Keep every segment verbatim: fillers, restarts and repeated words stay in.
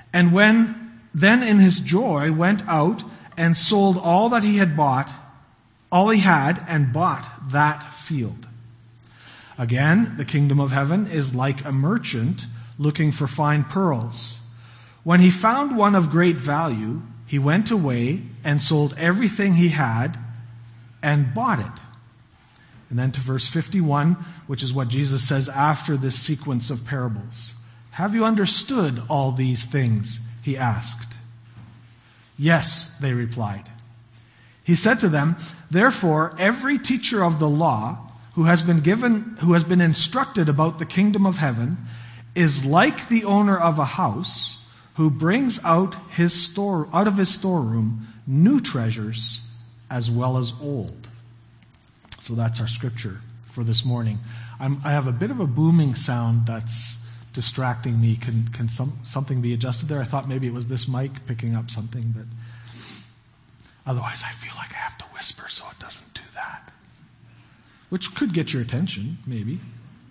And when then in his joy went out and sold all that he had bought, all he had, and bought that field. Again, the kingdom of heaven is like a merchant looking for fine pearls. When he found one of great value, he went away and sold everything he had and bought it. And then to verse fifty-one, which is what Jesus says after this sequence of parables. Have you understood all these things? He asked. Yes, they replied. He said to them, therefore, every teacher of the law who has been given, who has been instructed about the kingdom of heaven is like the owner of a house who brings out his store, out of his storeroom new treasures as well as old. So that's our scripture for this morning. I'm, I have a bit of a booming sound that's distracting me. Can, can some, something be adjusted there? I thought maybe it was this mic picking up something, but otherwise I feel like I have to whisper so it doesn't do that. Which could get your attention, maybe.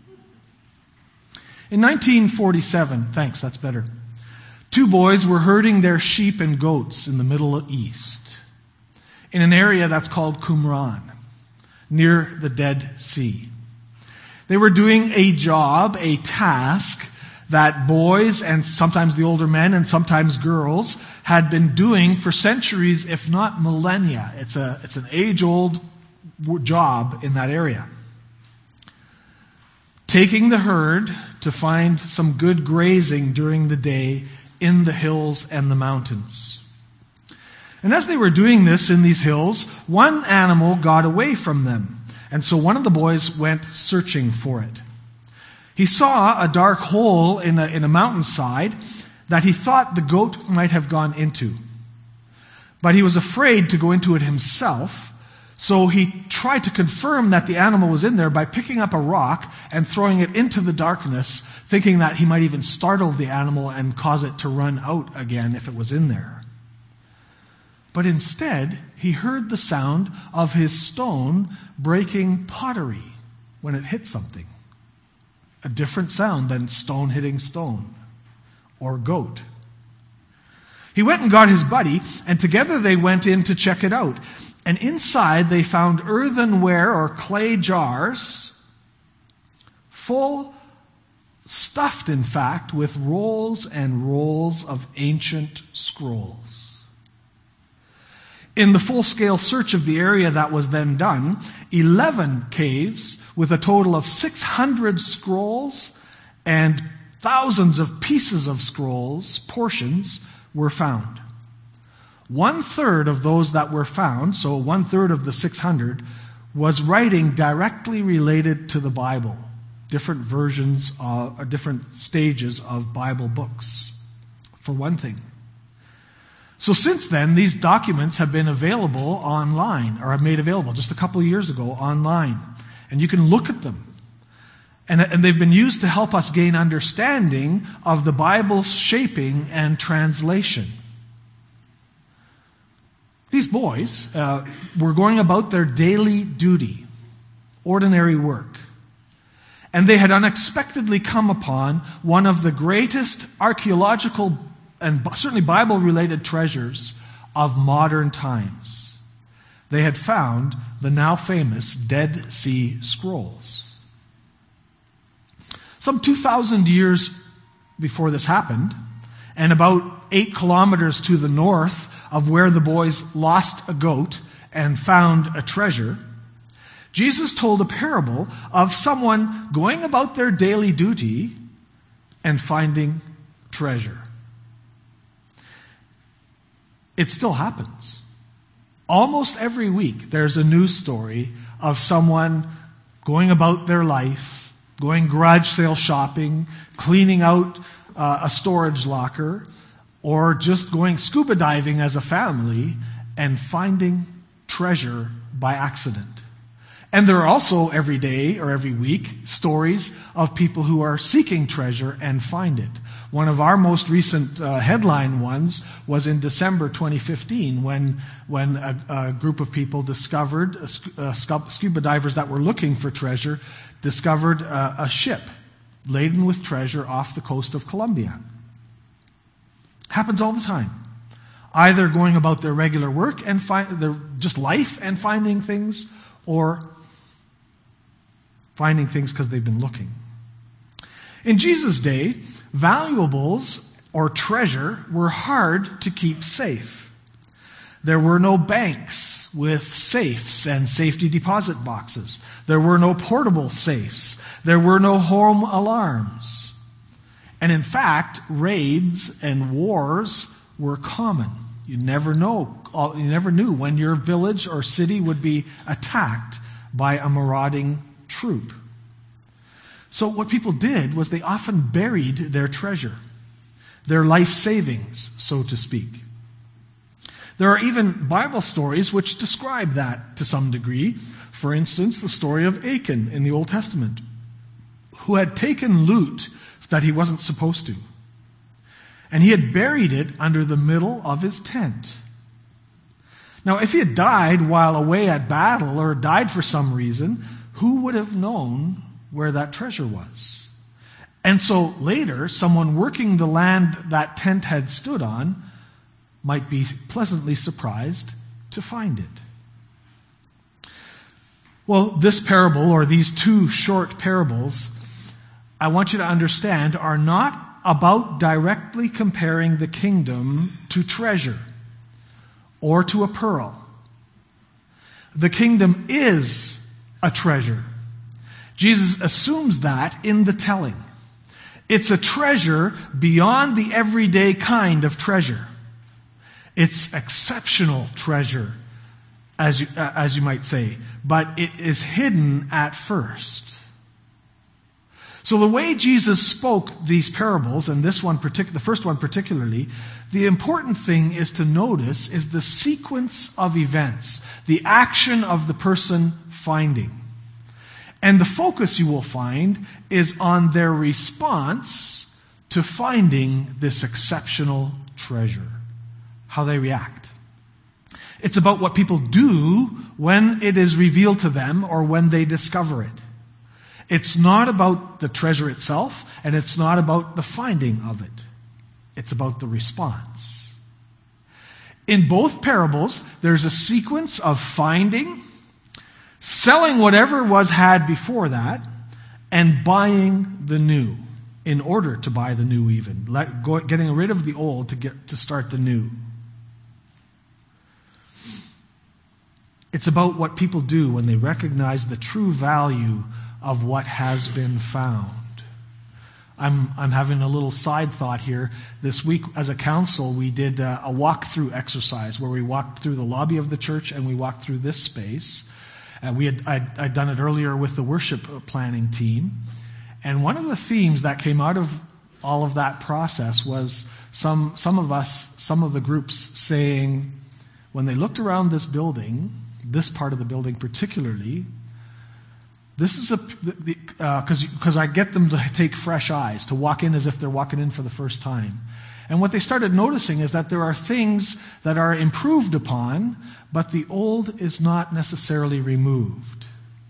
In nineteen forty-seven, thanks, that's better, two boys were herding their sheep and goats in the Middle East, in an area that's called Qumran, near the Dead Sea. They were doing a job, a task, that boys and sometimes the older men and sometimes girls had been doing for centuries, if not millennia. It's a, it's an age-old job in that area. Taking the herd to find some good grazing during the day in the hills and the mountains. And as they were doing this in these hills, one animal got away from them. And so one of the boys went searching for it. He saw a dark hole in a, in a mountainside that he thought the goat might have gone into. But he was afraid to go into it himself, so he tried to confirm that the animal was in there by picking up a rock and throwing it into the darkness, thinking that he might even startle the animal and cause it to run out again if it was in there. But instead, he heard the sound of his stone breaking pottery when it hit something. A different sound than stone hitting stone or goat. He went and got his buddy, and together they went in to check it out. And inside they found earthenware or clay jars, full, stuffed in fact, with rolls and rolls of ancient scrolls. In the full-scale search of the area that was then done, eleven caves with a total of six hundred scrolls and thousands of pieces of scrolls, portions, were found. One third of those that were found, so one third of the six hundred, was writing directly related to the Bible. Different versions, of, or different stages of Bible books, for one thing. So since then, these documents have been available online, or made available just a couple of years ago online. And you can look at them. And, and they've been used to help us gain understanding of the Bible's shaping and translation. These boys uh, were going about their daily duty, ordinary work. And they had unexpectedly come upon one of the greatest archaeological and certainly Bible-related treasures of modern times. They had found the now famous Dead Sea Scrolls. Some two thousand years before this happened, and about eight kilometers to the north of where the boys lost a goat and found a treasure, Jesus told a parable of someone going about their daily duty and finding treasure. It still happens. Almost every week there's a news story of someone going about their life, going garage sale shopping, cleaning out uh, a storage locker, or just going scuba diving as a family and finding treasure by accident. And there are also every day or every week stories of people who are seeking treasure and find it. One of our most recent uh, headline ones was in December twenty fifteen when when a, a group of people discovered, uh, scuba divers that were looking for treasure, discovered uh, a ship laden with treasure off the coast of Colombia. Happens all the time. Either going about their regular work and find their just life and finding things, or finding things because they've been looking. In Jesus' day, valuables or treasure were hard to keep safe. There were no banks with safes and safety deposit boxes. There were no portable safes. There were no home alarms. And in fact, raids and wars were common. You never know, you never knew when your village or city would be attacked by a marauding troop. So what people did was they often buried their treasure, their life savings, so to speak. There are even Bible stories which describe that to some degree. For instance, the story of Achan in the Old Testament, who had taken loot that he wasn't supposed to. And he had buried it under the middle of his tent. Now, if he had died while away at battle or died for some reason, who would have known where that treasure was? And so later, someone working the land that tent had stood on might be pleasantly surprised to find it. Well, this parable, or these two short parables, I want you to understand, are not about directly comparing the kingdom to treasure or to a pearl. The kingdom is a treasure. Jesus assumes that in the telling. It's a treasure beyond the everyday kind of treasure. It's exceptional treasure, as you, uh, as you might say, but it is hidden at first. So the way Jesus spoke these parables, and this one, partic- the first one particularly, the important thing is to notice is the sequence of events, the action of the person finding. And the focus, you will find, is on their response to finding this exceptional treasure, how they react. It's about what people do when it is revealed to them or when they discover it. It's not about the treasure itself, and it's not about the finding of it. It's about the response. In both parables, there's a sequence of finding, selling whatever was had before that, and buying the new, in order to buy the new even. Let, go, getting rid of the old to get to start the new. It's about what people do when they recognize the true value of what has been found. I'm, I'm having a little side thought here. This week as a council, we did a, a walk-through exercise where we walked through the lobby of the church and we walked through this space. And we had, I'd, I'd done it earlier with the worship planning team. And one of the themes that came out of all of that process was some, some of us, some of the groups saying, when they looked around this building, this part of the building particularly, this is a, because uh, because I get them to take fresh eyes, to walk in as if they're walking in for the first time. And what they started noticing is that there are things that are improved upon, but the old is not necessarily removed.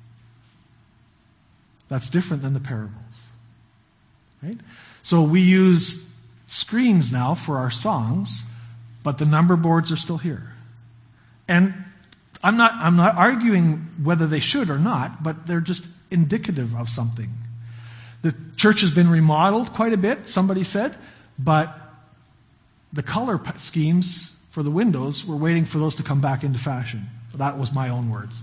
That's different than the parables. Right? So we use screens now for our songs, but the number boards are still here. And I'm not, I'm not arguing whether they should or not, but they're just indicative of something. The church has been remodeled quite a bit, somebody said, but the color schemes for the windows, we're waiting for those to come back into fashion. That was my own words.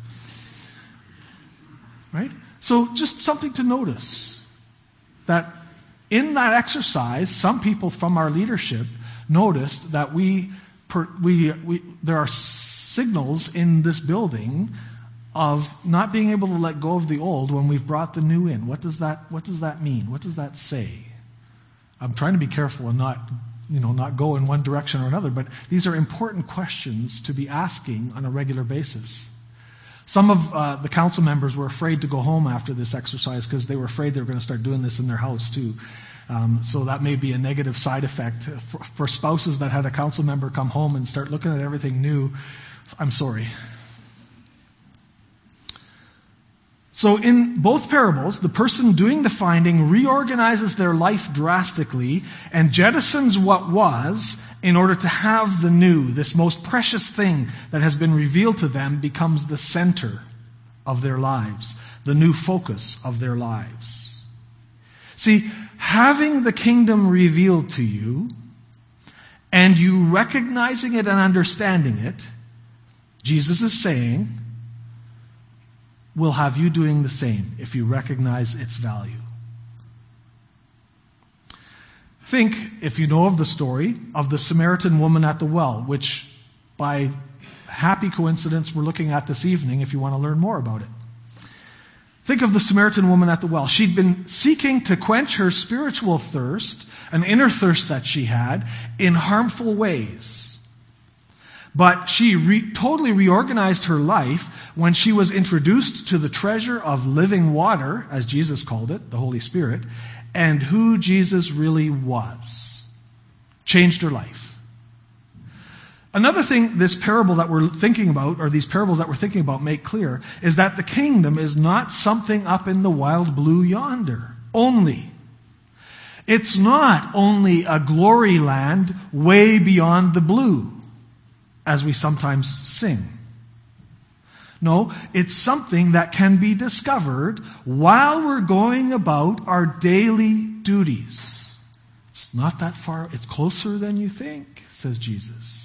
Right? So just something to notice, that in that exercise, some people from our leadership noticed that we, per, we, we there are signals in this building of not being able to let go of the old when we've brought the new in. What does that, what does that mean? What does that say? I'm trying to be careful and not, you know, not go in one direction or another, but these are important questions to be asking on a regular basis. Some of uh, the council members were afraid to go home after this exercise because they were afraid they were going to start doing this in their house too. Um, so that may be a negative side effect. For, for spouses that had a council member come home and start looking at everything new, I'm sorry. So in both parables, the person doing the finding reorganizes their life drastically and jettisons what was in order to have the new, this most precious thing that has been revealed to them becomes the center of their lives, the new focus of their lives. See, having the kingdom revealed to you and you recognizing it and understanding it, Jesus is saying, will have you doing the same if you recognize its value. Think, if you know of the story, of the Samaritan woman at the well, which by happy coincidence we're looking at this evening if you want to learn more about it. Think of the Samaritan woman at the well. She'd been seeking to quench her spiritual thirst, an inner thirst that she had, in harmful ways. But she re- totally reorganized her life when she was introduced to the treasure of living water, as Jesus called it, the Holy Spirit, and who Jesus really was. Changed her life. Another thing this parable that we're thinking about, or these parables that we're thinking about make clear, is that the kingdom is not something up in the wild blue yonder only. It's not only a glory land way beyond the blue, as we sometimes sing. No, it's something that can be discovered while we're going about our daily duties. It's not that far, it's closer than you think, says Jesus.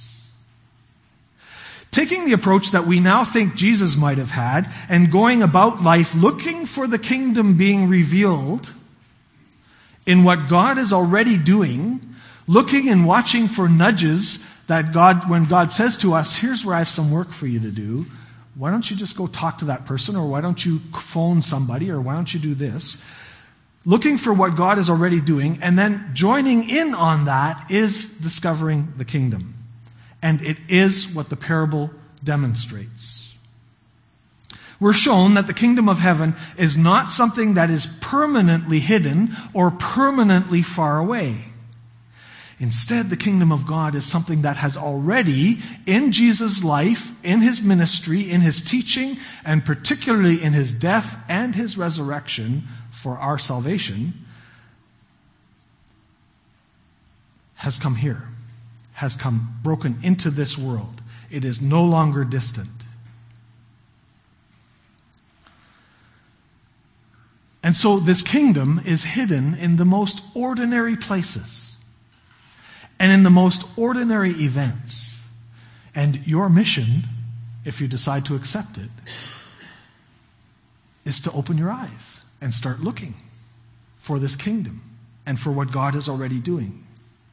Taking the approach that we now think Jesus might have had and going about life looking for the kingdom being revealed in what God is already doing, looking and watching for nudges that God, when God says to us, here's where I have some work for you to do, why don't you just go talk to that person, or why don't you phone somebody, or why don't you do this? Looking for what God is already doing, and then joining in on that is discovering the kingdom. And it is what the parable demonstrates. We're shown that the kingdom of heaven is not something that is permanently hidden or permanently far away. Instead, the kingdom of God is something that has already, in Jesus' life, in His ministry, in His teaching, and particularly in His death and His resurrection for our salvation, has come here, has come broken into this world. It is no longer distant. And so this kingdom is hidden in the most ordinary places. And in the most ordinary events. And your mission, if you decide to accept it, is to open your eyes and start looking for this kingdom and for what God is already doing.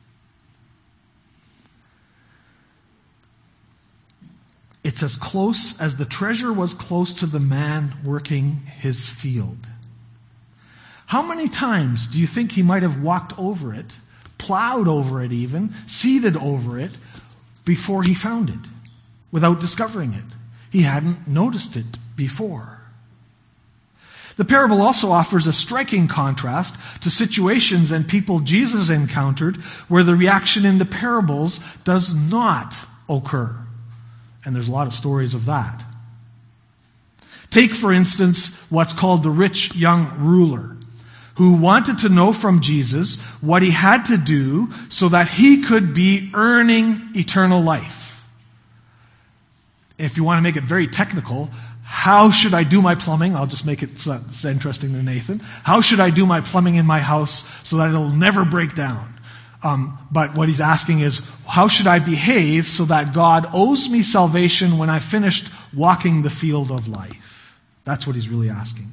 It's as close as the treasure was close to the man working his field. How many times do you think he might have walked over it, plowed over it even, seeded over it, before he found it, without discovering it? He hadn't noticed it before. The parable also offers a striking contrast to situations and people Jesus encountered where the reaction in the parables does not occur. And there's a lot of stories of that. Take, for instance, what's called the rich young ruler, who wanted to know from Jesus what he had to do so that he could be earning eternal life. If you want to make it very technical, how should I do my plumbing? I'll just make it so it's interesting to Nathan. How should I do my plumbing in my house so that it'll never break down? Um, but what he's asking is, how should I behave so that God owes me salvation when I've finished walking the field of life? That's what he's really asking.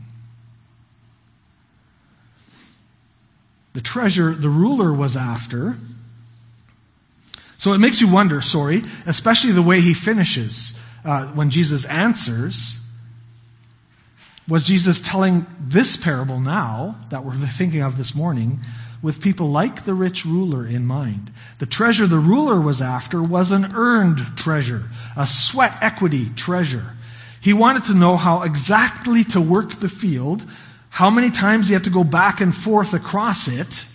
The treasure the ruler was after. So it makes you wonder, sorry, especially the way he finishes uh, when Jesus answers. Was Jesus telling this parable now that we're thinking of this morning with people like the rich ruler in mind? The treasure the ruler was after was an earned treasure, a sweat equity treasure. He wanted to know how exactly to work the field, how many times he had to go back and forth across it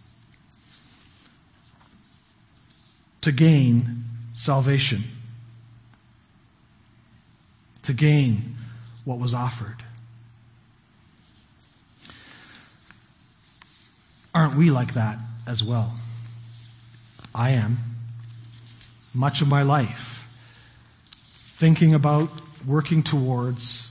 to gain salvation, to gain what was offered. Aren't we like that as well? I am. much of my life, thinking about, working towards,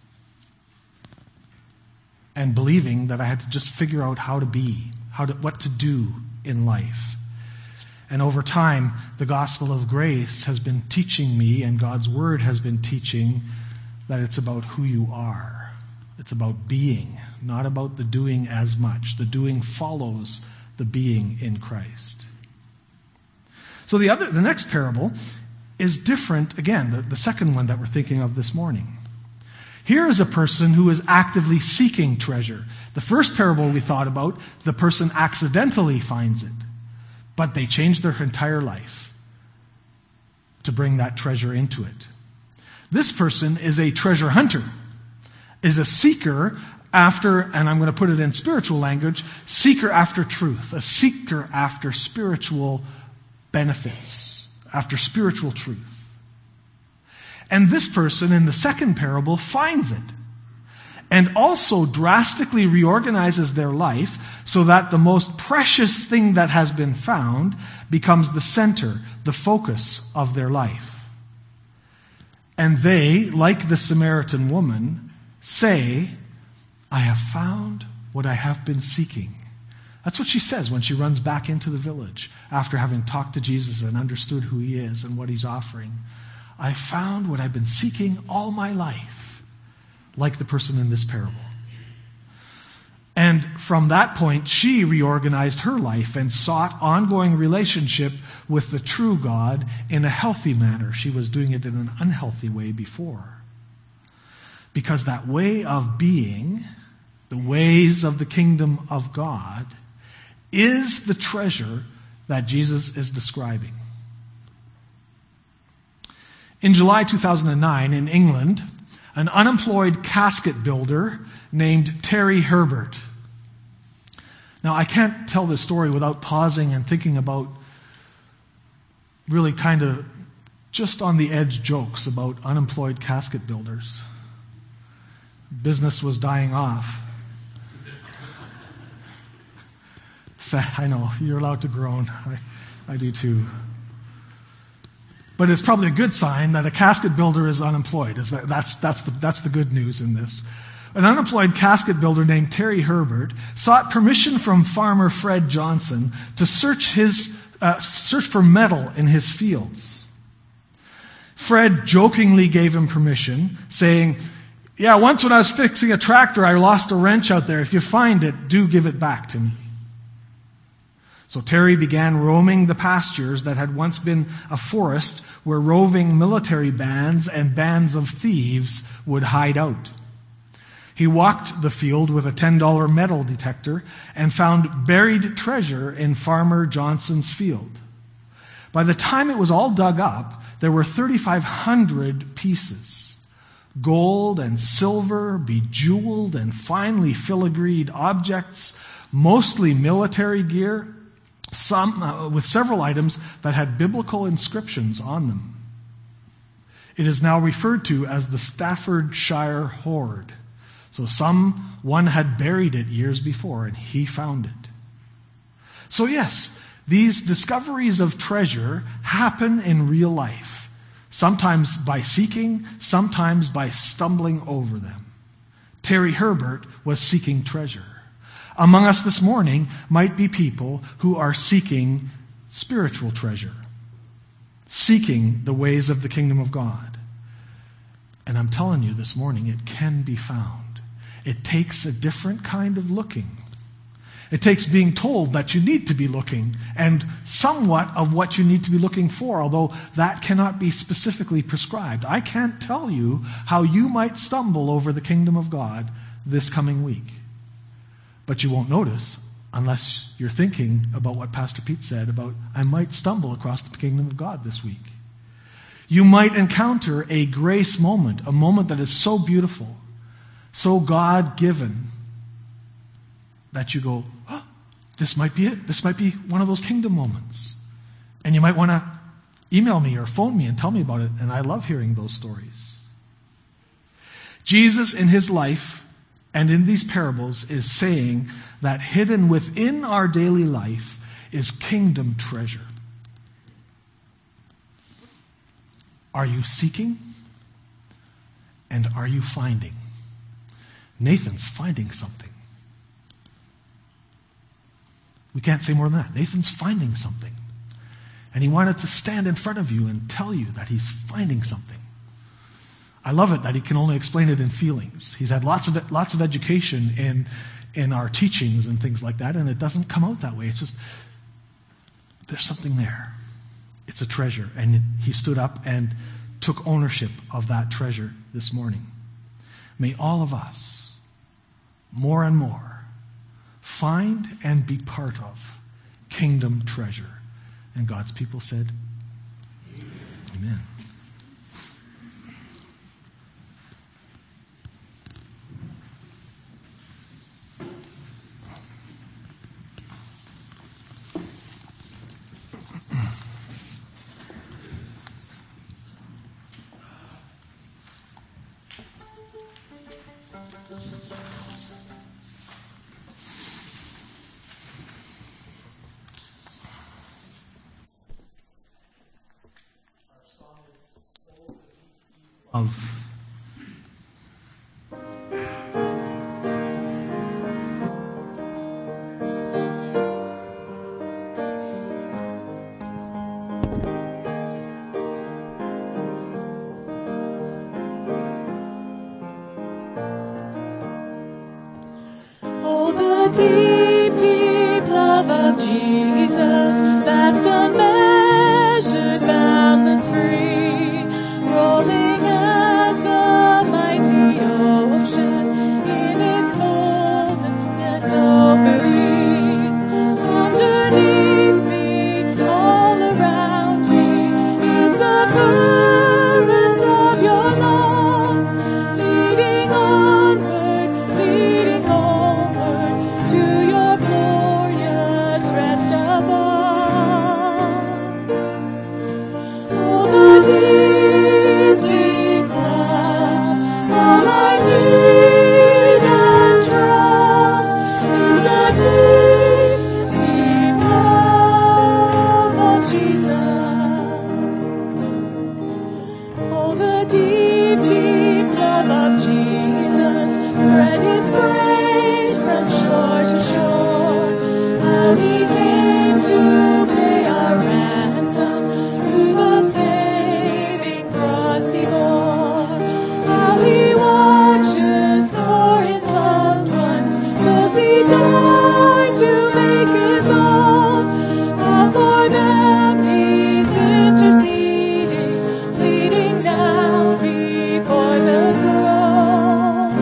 and believing that I had to just figure out how to be, how to, what to do in life. And over time, the gospel of grace has been teaching me, and God's word has been teaching, that it's about who you are. It's about being, not about the doing as much. The doing follows the being in Christ. So the other, the next parable is different, again, the, the second one that we're thinking of this morning. Here is a person who is actively seeking treasure. The first parable we thought about, the person accidentally finds it. But they change their entire life to bring that treasure into it. This person is a treasure hunter, is a seeker after, and I'm going to put it in spiritual language, seeker after truth, a seeker after spiritual benefits, after spiritual truth. And this person in the second parable finds it, and also drastically reorganizes their life so that the most precious thing that has been found becomes the center, the focus of their life. And they, like the Samaritan woman, say, I have found what I have been seeking. That's what she says when she runs back into the village after having talked to Jesus and understood who he is and what he's offering. I found what I've been seeking all my life. Like the person in this parable. And from that point, she reorganized her life and sought ongoing relationship with the true God in a healthy manner. She was doing it in an unhealthy way before. Because that way of being, the ways of the kingdom of God, is the treasure that Jesus is describing. In July two thousand nine, in England, an unemployed casket builder named Terry Herbert. Now, I can't tell this story without pausing and thinking about really kind of just on the edge jokes about unemployed casket builders. Business was dying off. I know, you're allowed to groan. I, I do too. But it's probably a good sign that a casket builder is unemployed. That's, that's, the, that's the good news in this. An unemployed casket builder named Terry Herbert sought permission from farmer Fred Johnson to search his uh, search for metal in his fields. Fred jokingly gave him permission, saying, yeah, once when I was fixing a tractor, I lost a wrench out there. If you find it, do give it back to me. So Terry began roaming the pastures that had once been a forest where roving military bands and bands of thieves would hide out. He walked the field with a ten dollar metal detector and found buried treasure in Farmer Johnson's field. By the time it was all dug up, there were thirty-five hundred pieces. Gold and silver, bejeweled and finely filigreed objects, mostly military gear, some uh, with several items that had biblical inscriptions on them. It is now referred to as the Staffordshire Hoard. So someone had buried it years before, and he found it. So yes, these discoveries of treasure happen in real life, sometimes by seeking, sometimes by stumbling over them. Terry Herbert was seeking treasure. Among us this morning might be people who are seeking spiritual treasure, seeking the ways of the kingdom of God. And I'm telling you this morning, it can be found. It takes a different kind of looking. It takes being told that you need to be looking, and somewhat of what you need to be looking for, although that cannot be specifically prescribed. I can't tell you how you might stumble over the kingdom of God this coming week. But you won't notice unless you're thinking about what Pastor Pete said about, I might stumble across the kingdom of God this week. You might encounter a grace moment, a moment that is so beautiful, so God-given, that you go, oh, this might be it. This might be one of those kingdom moments. And you might want to email me or phone me and tell me about it. And I love hearing those stories. Jesus in his life and in these parables is saying that hidden within our daily life is kingdom treasure. Are you seeking? And are you finding? Nathan's finding something. We can't say more than that. Nathan's finding something. And he wanted to stand in front of you and tell you that he's finding something. I love it that he can only explain it in feelings. He's had lots of lots of education in in our teachings and things like that, and it doesn't come out that way. It's just, there's something there. It's a treasure. And he stood up and took ownership of that treasure this morning. May all of us, more and more, find and be part of kingdom treasure. And God's people said, Amen. Of oh, the deep, deep love of Jesus, vast, unmeasured, boundless, free, rolling as a mighty ocean in its fullness over me. Underneath me, all around me, is the current of your love, leading onward, leading homeward to your glorious rest above. Oh, the deep, deep love, all I need and trust is the deep, deep love of Jesus. Oh, the deep, deep love of Jesus, spread his grace from shore to shore. How he came to pay our ransom through the saving cross he bore. How he watches o'er his loved ones, those he died to make his own. How for them he's interceding, pleading now before the throne.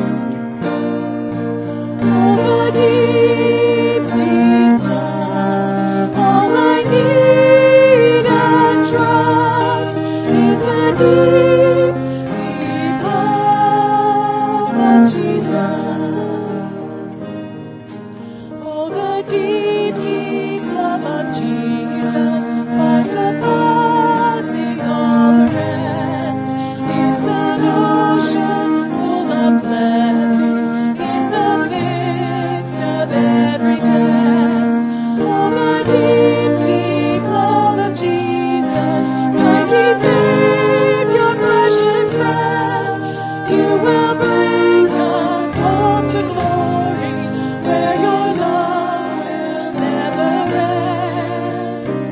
Oh, the deep, deep love, all I need and trust is the deep, deep love of Jesus. Oh, the deep, deep love of Jesus, far surpassing all the rest. It's an ocean full of blessing in the midst of every test. Oh, the deep, deep love of Jesus, mighty Savior, precious friend, you will bring us home to glory, where your love will never end.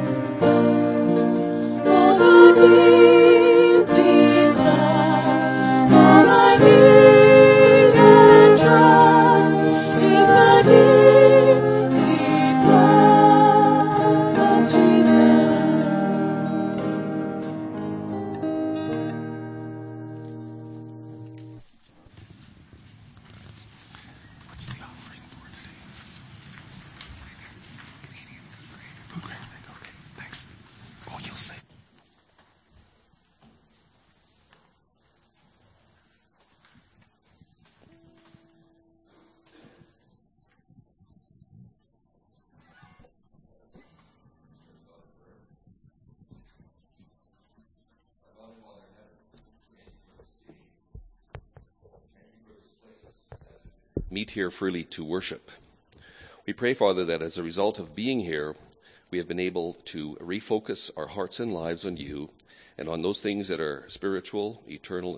Oh, the deep, deep love, all I need and trust is the deep, deep love of Jesus. what's the offering for today? Oh, great. Okay, thanks. Oh, you'll say. Meet here freely to worship. We pray, Father, that as a result of being here, we have been able to refocus our hearts and lives on you and on those things that are spiritual, eternal,